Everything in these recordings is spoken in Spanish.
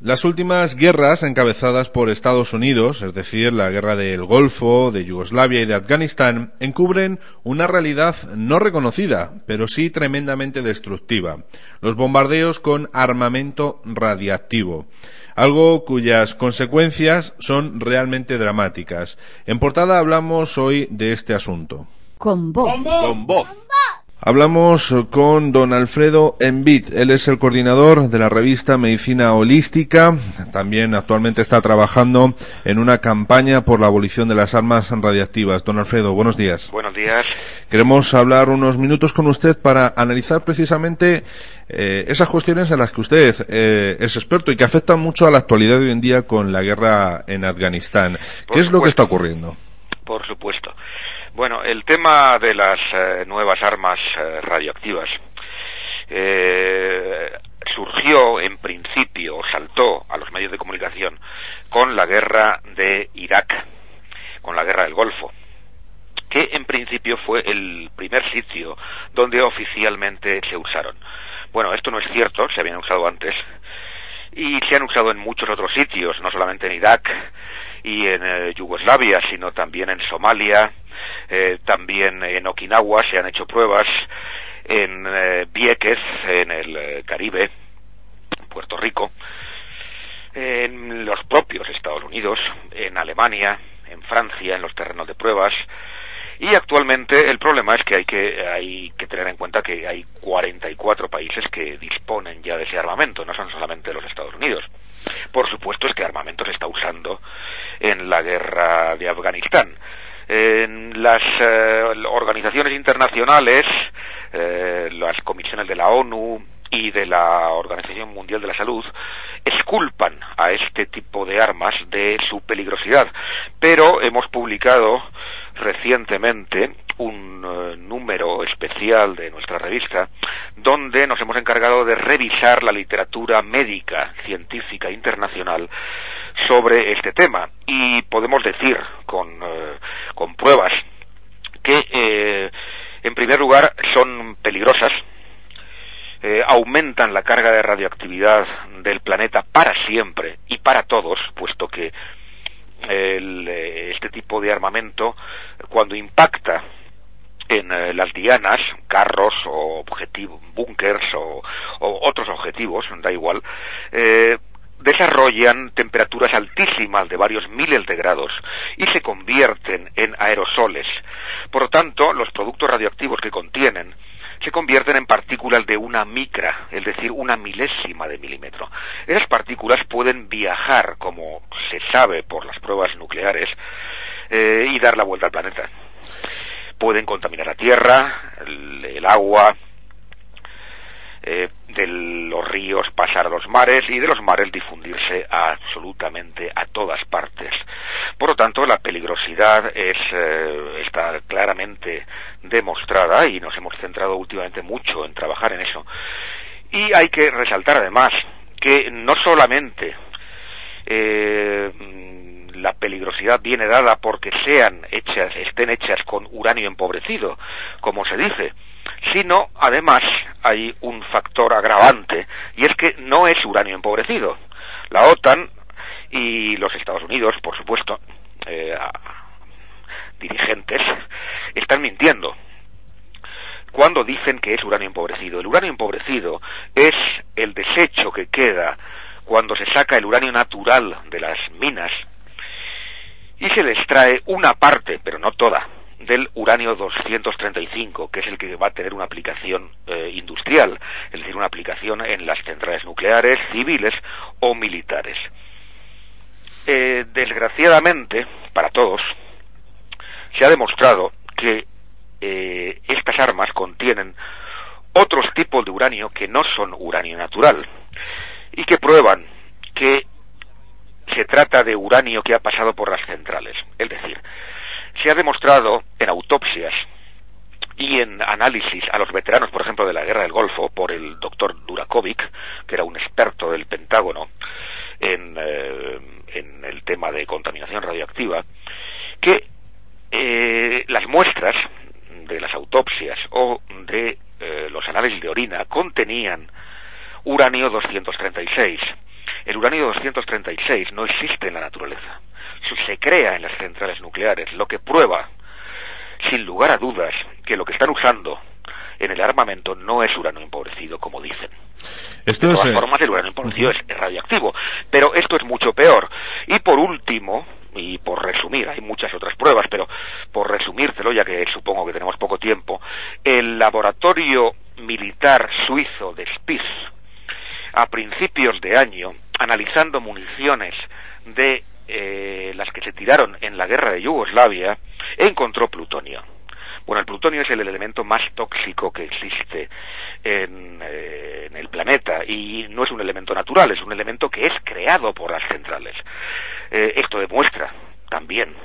Las últimas guerras encabezadas por Estados Unidos, es decir, la guerra del Golfo, de Yugoslavia y de Afganistán, encubren una realidad no reconocida, pero sí tremendamente destructiva: los bombardeos con armamento radiactivo, algo cuyas consecuencias son realmente dramáticas. En Portada hablamos hoy de este asunto. Con voz. Con voz. Hablamos con don Alfredo Envit. Él es el coordinador de la revista Medicina Holística. También actualmente está trabajando en una campaña por la abolición de las armas radiactivas. Don Alfredo, buenos días. Buenos días. Queremos hablar unos minutos con usted para analizar precisamente esas cuestiones en las que usted es experto y que afectan mucho a la actualidad de hoy en día con la guerra en Afganistán. ¿Qué es lo que está ocurriendo? Por supuesto. Bueno, el tema de las nuevas armas radioactivas surgió en principio, saltó a los medios de comunicación con la guerra de Irak, con la guerra del Golfo, que en principio fue el primer sitio donde oficialmente se usaron. Bueno, esto no es cierto, se habían usado antes y se han usado en muchos otros sitios, no solamente en Irak y en Yugoslavia, sino también en Somalia. También en Okinawa se han hecho pruebas, en Vieques, en el Caribe, Puerto Rico, en los propios Estados Unidos, en Alemania, en Francia, en los terrenos de pruebas. Y actualmente el problema es que hay que tener en cuenta que hay 44 países que disponen ya de ese armamento, no son solamente los Estados Unidos. Por supuesto, este armamento se está usando en la guerra de Afganistán. En las organizaciones internacionales, las comisiones de la ONU y de la Organización Mundial de la Salud exculpan a este tipo de armas de su peligrosidad, pero hemos publicado recientemente un número especial de nuestra revista donde nos hemos encargado de revisar la literatura médica, científica internacional sobre este tema, y podemos decir con pruebas que en primer lugar son peligrosas, aumentan la carga de radioactividad del planeta para siempre y para todos, puesto que este tipo de armamento, cuando impacta en las dianas, carros o búnkers o otros objetivos, da igual, desarrollan temperaturas altísimas de varios miles de grados y se convierten en aerosoles. Por lo tanto, los productos radioactivos que contienen se convierten en partículas de una micra, es decir, una milésima de milímetro. Esas partículas pueden viajar, como se sabe por las pruebas nucleares, y dar la vuelta al planeta. Pueden contaminar la tierra, el agua, de los ríos pasar a los mares y de los mares difundirse absolutamente a todas partes. Por lo tanto, la peligrosidad está claramente demostrada y nos hemos centrado últimamente mucho en trabajar en eso. Y hay que resaltar además que no solamente la peligrosidad viene dada porque estén hechas con uranio empobrecido, como se dice, sino además hay un factor agravante, y es que no es uranio empobrecido. La OTAN y los Estados Unidos, por supuesto, dirigentes, están mintiendo cuando dicen que es uranio empobrecido. El uranio empobrecido es el desecho que queda cuando se saca el uranio natural de las minas y se le extrae una parte, pero no toda, del uranio 235, que es el que va a tener una aplicación industrial, es decir, una aplicación en las centrales nucleares, civiles o militares. Desgraciadamente, para todos, se ha demostrado que estas armas contienen otros tipos de uranio que no son uranio natural y que prueban que se trata de uranio que ha pasado por las centrales. Es decir, se ha demostrado en autopsias y en análisis a los veteranos, por ejemplo, de la guerra del Golfo, por el doctor Durakovic, que era un experto del Pentágono en el tema de contaminación radioactiva, que las muestras de las autopsias o de los análisis de orina contenían uranio 236. El uranio 236 no existe en la naturaleza. Se crea en las centrales nucleares, lo que prueba, sin lugar a dudas, que lo que están usando en el armamento no es uranio empobrecido, como dicen. De todas formas, el uranio empobrecido es radioactivo, pero esto es mucho peor. Y por último, y por resumir, hay muchas otras pruebas, pero por resumírtelo, ya que supongo que tenemos poco tiempo, el laboratorio militar suizo de Spiez, a principios de año, analizando municiones de las que se tiraron en la guerra de Yugoslavia, encontró plutonio. Bueno, el plutonio es el elemento más tóxico que existe en el planeta, y no es un elemento natural, es un elemento que es creado por las centrales. Esto demuestra también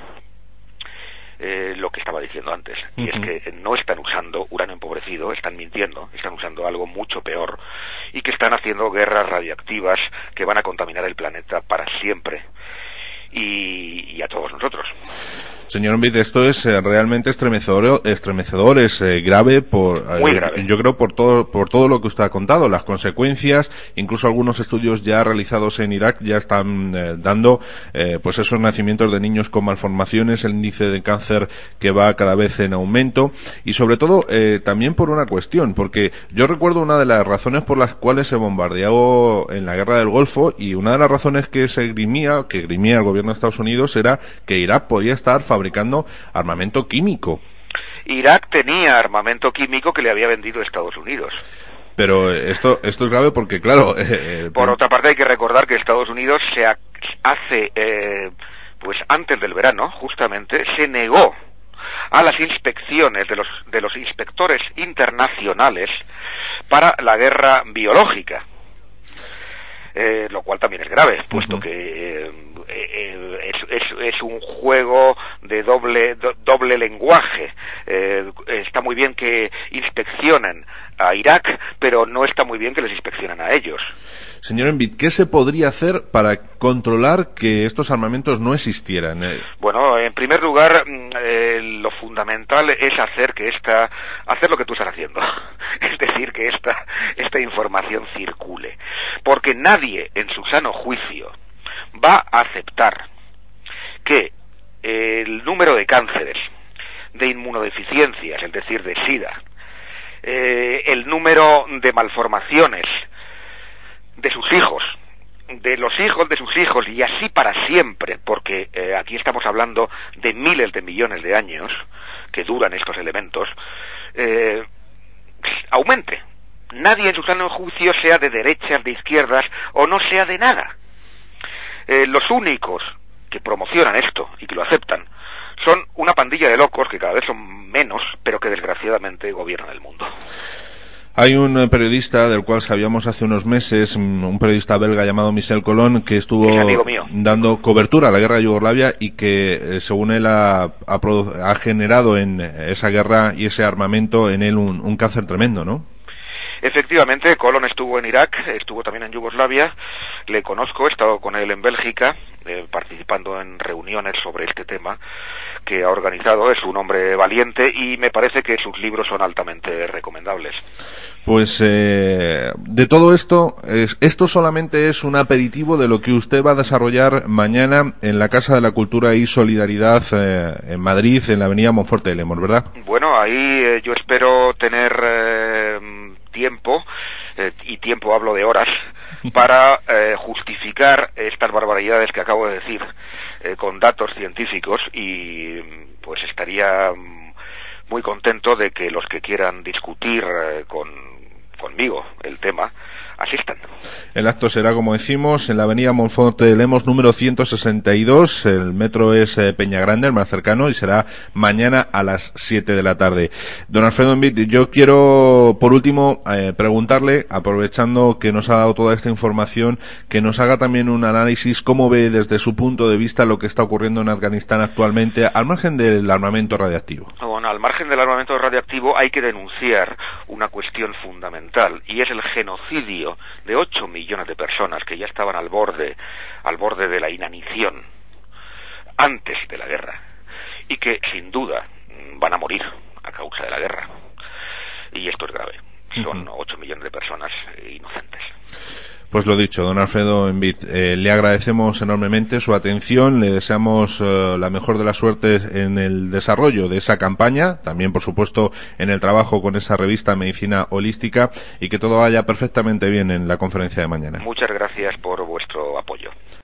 lo que estaba diciendo antes, y es que no están usando uranio empobrecido, están mintiendo, están usando algo mucho peor, y que están haciendo guerras radiactivas que van a contaminar el planeta para siempre, y a todos nosotros. Señor Envid, esto es realmente estremecedor, es grave, muy grave. Yo creo por todo lo que usted ha contado, las consecuencias, incluso algunos estudios ya realizados en Irak ya están dando pues esos nacimientos de niños con malformaciones, el índice de cáncer que va cada vez en aumento, y sobre todo también por una cuestión, porque yo recuerdo una de las razones por las cuales se bombardeó en la guerra del Golfo, y una de las razones que grimía el gobierno de Estados Unidos, era que Irak podía estar fabricando armamento químico. Irak tenía armamento químico que le había vendido Estados Unidos. Pero esto es grave porque, claro... Por otra parte, hay que recordar que Estados Unidos pues antes del verano, justamente, se negó a las inspecciones de los inspectores internacionales para la guerra biológica. Lo cual también es grave, puesto que es un juego de doble lenguaje. Está muy bien que inspeccionen a Irak, pero no está muy bien que les inspeccionen a ellos. Señor Envid, ¿qué se podría hacer para controlar que estos armamentos no existieran? Bueno, en primer lugar, lo fundamental es hacer lo que tú estás haciendo. Es decir, que esta información circule. Porque nadie en su sano juicio va a aceptar que el número de cánceres, de inmunodeficiencias, es decir, de SIDA, el número de malformaciones de sus hijos, de los hijos de sus hijos, y así para siempre, porque aquí estamos hablando de miles de millones de años que duran estos elementos, aumente. Nadie en su sano juicio, sea de derechas, de izquierdas, o no sea de nada. Los únicos que promocionan esto y que lo aceptan son una pandilla de locos que cada vez son menos, pero que desgraciadamente gobiernan el mundo. Hay un periodista del cual sabíamos hace unos meses, un periodista belga llamado Michel Colón, que estuvo dando cobertura a la guerra de Yugoslavia y que, según él, ha generado en esa guerra y ese armamento en él un cáncer tremendo, ¿no? Efectivamente, Colón estuvo en Irak, estuvo también en Yugoslavia, le conozco, he estado con él en Bélgica, participando en reuniones sobre este tema que ha organizado. Es un hombre valiente y me parece que sus libros son altamente recomendables. Pues de todo esto solamente es un aperitivo de lo que usted va a desarrollar mañana en la Casa de la Cultura y Solidaridad en Madrid, en la avenida Monforte de Lemos, ¿verdad? Bueno, ahí yo espero tener tiempo, y tiempo hablo de horas, para justificar estas barbaridades que acabo de decir, con datos científicos, y pues estaría muy contento de que los que quieran discutir conmigo el tema asistan. El acto será, como decimos, en la avenida Monforte de Lemos número 162, el metro es Peñagrande, el más cercano, y será mañana a las 7 de la tarde. Don Alfredo Envid, yo quiero por último preguntarle, aprovechando que nos ha dado toda esta información, que nos haga también un análisis, cómo ve desde su punto de vista lo que está ocurriendo en Afganistán actualmente, al margen del armamento radiactivo. Bueno, al margen del armamento radiactivo hay que denunciar una cuestión fundamental, y es el genocidio de 8 millones de personas que ya estaban al borde de la inanición antes de la guerra, y que sin duda van a morir a causa de la guerra. Y esto es grave. Son 8 millones de personas inocentes. Pues lo dicho, don Alfredo Envit, le agradecemos enormemente su atención, le deseamos la mejor de las suertes en el desarrollo de esa campaña, también por supuesto en el trabajo con esa revista Medicina Holística, y que todo vaya perfectamente bien en la conferencia de mañana. Muchas gracias por vuestro apoyo.